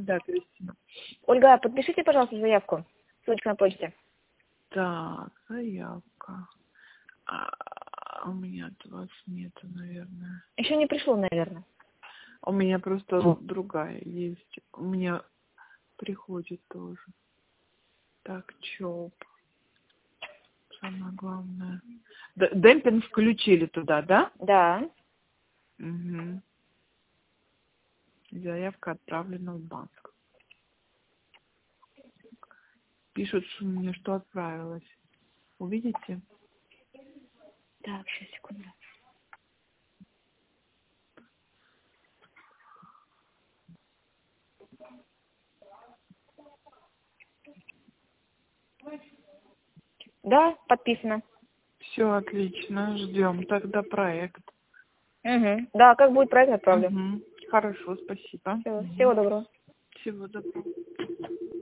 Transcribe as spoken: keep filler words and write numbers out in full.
Да, Кристина. Ольга, подпишите, пожалуйста, заявку. Ссылочка на почте. Так, заявка. А, у меня от вас нету, наверное. Еще не пришло, наверное. У меня просто другая есть. У меня приходит тоже. Так, ЧОП. Самое главное. Д- демпинг включили туда, да? Да. Угу. Заявка отправлена в банк. Пишут, что мне что отправилось. Увидите? Так, сейчас, секунду. Да, подписано. Все отлично, ждем тогда проект. Угу. Да, как будет проект, отправлю. Угу. Хорошо, спасибо. Все, Угу. всего доброго. Всего доброго.